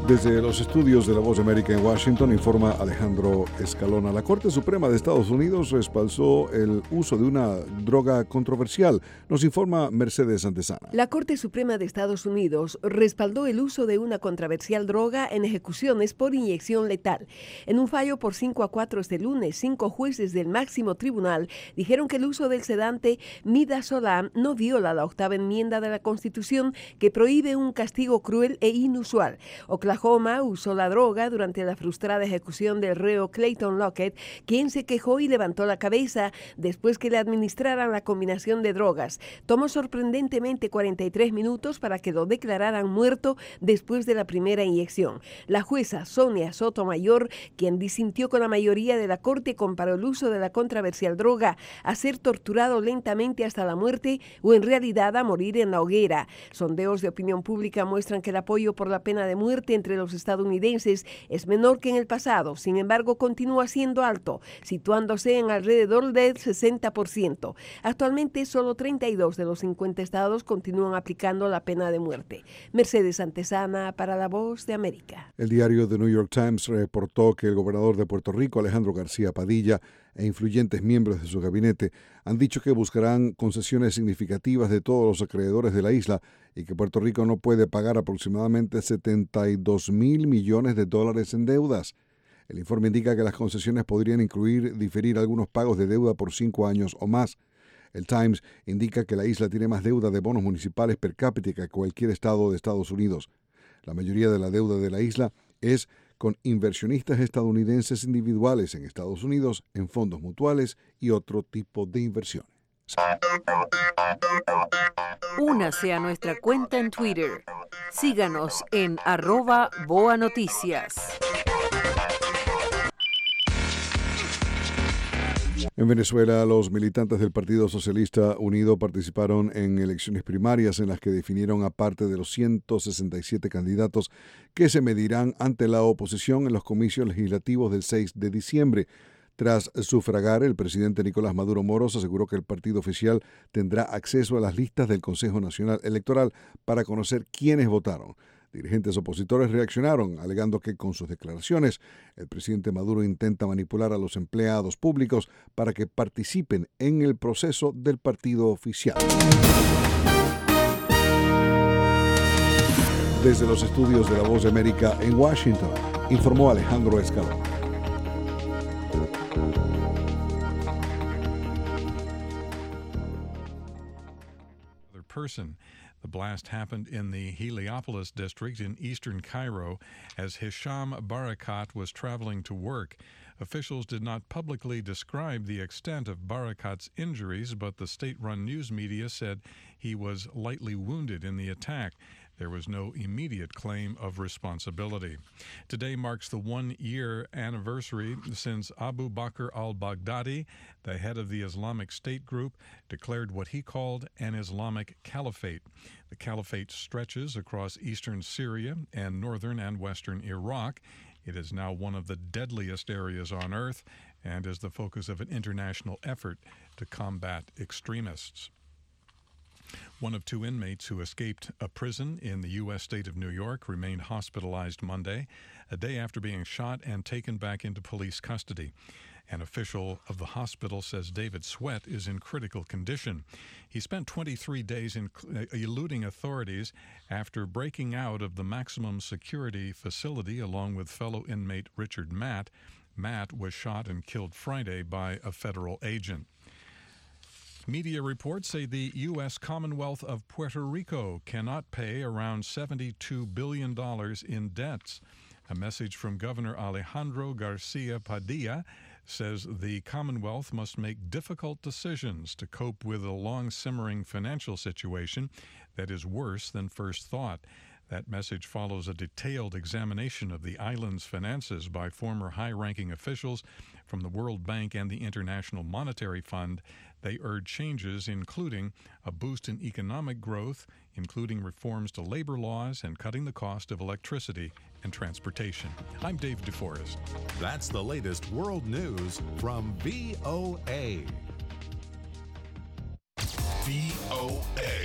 Desde los estudios de La Voz de América en Washington, informa Alejandro Escalona. La Corte Suprema de Estados Unidos respaldó el uso de una droga controversial. Nos informa Mercedes Antesana. La Corte Suprema de Estados Unidos respaldó el uso de una controversial droga en ejecuciones por inyección letal. En un fallo por 5-4 este lunes, 5 jueces del máximo tribunal dijeron que el uso del sedante midazolam no viola la 8ª enmienda de la Constitución, que prohíbe un castigo cruel e inusual. Oklahoma usó la droga durante la frustrada ejecución del reo Clayton Lockett, quien se quejó y levantó la cabeza después que le administraran la combinación de drogas. Tomó sorprendentemente 43 minutos para que lo declararan muerto después de la primera inyección. La jueza Sonia Sotomayor, quien disintió con la mayoría de la corte, comparó el uso de la controversial droga a ser torturado lentamente hasta la muerte o en realidad a morir en la hoguera. Sondeos de opinión pública muestran que el apoyo por la pena de muerte entre los estadounidenses es menor que en el pasado. Sin embargo, continúa siendo alto, situándose en alrededor del 60%. Actualmente, solo 32 de los 50 estados continúan aplicando la pena de muerte. Mercedes Antesana para La Voz de América. El diario The New York Times reportó que el gobernador de Puerto Rico, Alejandro García Padilla, e influyentes miembros de su gabinete han dicho que buscarán concesiones significativas de todos los acreedores de la isla y que Puerto Rico no puede pagar aproximadamente $72 mil millones en deudas. El informe indica que las concesiones podrían incluir diferir algunos pagos de deuda por 5 años o más. El Times indica que la isla tiene más deuda de bonos municipales per cápita que cualquier estado de Estados Unidos. La mayoría de la deuda de la isla es con inversionistas estadounidenses individuales en Estados Unidos, en fondos mutuales y otro tipo de inversiones. Únase a nuestra cuenta en Twitter. Síganos en @BoaNoticias. En Venezuela, los militantes del Partido Socialista Unido participaron en elecciones primarias en las que definieron a parte de los 167 candidatos que se medirán ante la oposición en los comicios legislativos del 6 de diciembre. Tras sufragar, el presidente Nicolás Maduro Moros aseguró que el partido oficial tendrá acceso a las listas del Consejo Nacional Electoral para conocer quiénes votaron. Dirigentes opositores reaccionaron, alegando que con sus declaraciones el presidente Maduro intenta manipular a los empleados públicos para que participen en el proceso del partido oficial. Desde los estudios de La Voz de América en Washington, informó Alejandro Escalona. The blast happened in the Heliopolis district in eastern Cairo as Hisham Barakat was traveling to work. Officials did not publicly describe the extent of Barakat's injuries, but the state-run news media said he was lightly wounded in the attack. There was no immediate claim of responsibility. Today marks the 1-year anniversary since Abu Bakr al-Baghdadi, the head of the Islamic State group, declared what he called an Islamic caliphate. The caliphate stretches across eastern Syria and northern and western Iraq. It is now one of the deadliest areas on earth and is the focus of an international effort to combat extremists. One of 2 inmates who escaped a prison in the U.S. state of New York remained hospitalized Monday, a day after being shot and taken back into police custody. An official of the hospital says David Sweat is in critical condition. He spent 23 days eluding authorities after breaking out of the maximum security facility along with fellow inmate Richard Matt. Matt was shot and killed Friday by a federal agent. Media reports say the U.S. Commonwealth of Puerto Rico cannot pay around $72 billion in debts. A message from Governor Alejandro Garcia Padilla says the Commonwealth must make difficult decisions to cope with a long-simmering financial situation that is worse than first thought. That message follows a detailed examination of the island's finances by former high-ranking officials from the World Bank and the International Monetary Fund. They urge changes, including a boost in economic growth, including reforms to labor laws and cutting the cost of electricity and transportation. I'm Dave DeForest. That's the latest world news from VOA. VOA.